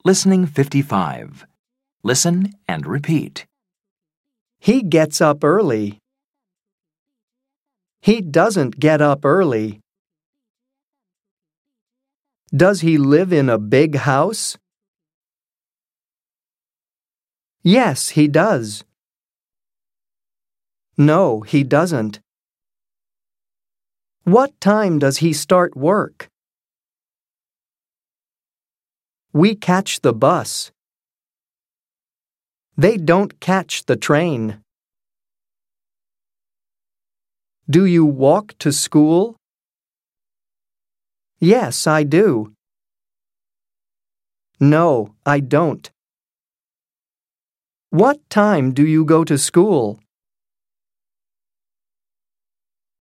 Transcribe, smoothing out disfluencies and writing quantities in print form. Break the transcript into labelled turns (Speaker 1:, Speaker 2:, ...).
Speaker 1: Listening 55. Listen and repeat.
Speaker 2: He gets up early. He doesn't get up early. Does he live in a big house? Yes, he does. No, he doesn't. What time does he start work? We catch the bus. They don't catch the train. Do you walk to school? Yes, I do. No, I don't. What time do you go to school?